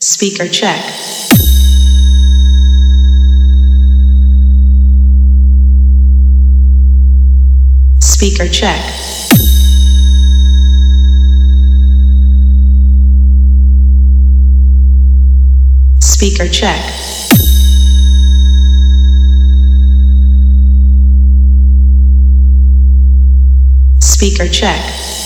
Speaker check. Speaker check. Speaker check. Speaker check.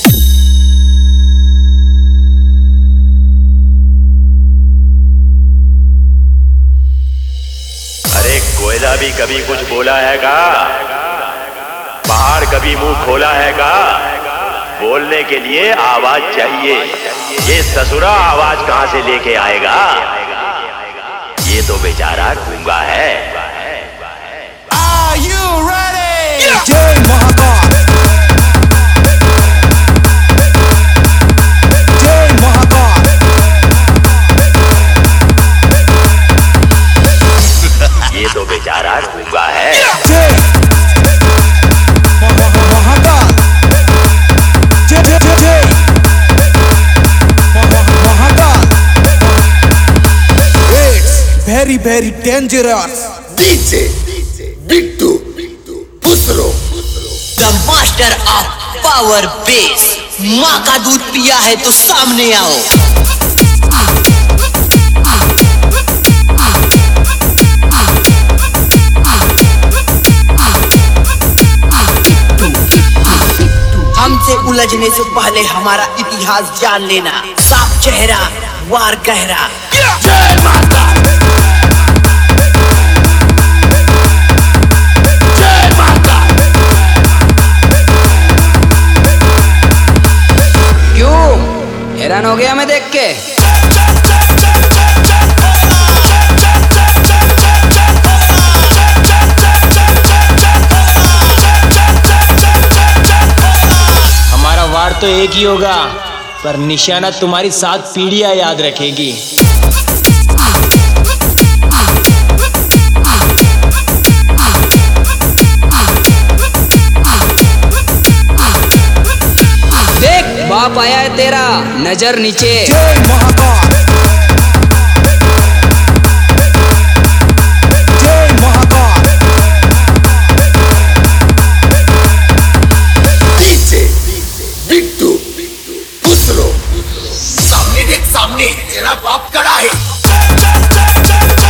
अरे कोयला भी कभी कुछ बोला है का? पहाड़ कभी मुंह खोला है का? बोलने के लिए आवाज चाहिए। ये ससुरा आवाज कहां से लेके आएगा? ये तो बेचारा गूंगा है। Are you ready? जय महाकाल, जय महाकाल। ये तो बेचारा गूंगा है। जय महाकाल, जय जय जय जय Mahakal. It's very very dangerous. DJ Bittu Pusro the master of power bass. माँ का दूध पिया है तो सामने आओ। हमसे उलझने से पहले हमारा इतिहास जान लेना। साफ चेहरा वार गहरा। जय माता जय माता क्यों हैरान हो गया मैं देख के? हमारा वार तो एक ही होगा, पर निशाना तुम्हारी 7 पीढ़ियां याद रखेगी। देख बाप आया है तेरा, नजर नीचे। जय महाकाल, जय महाकाल। DJ Bittu Pusro सामने देख सामने तेरा बाप खड़ा है।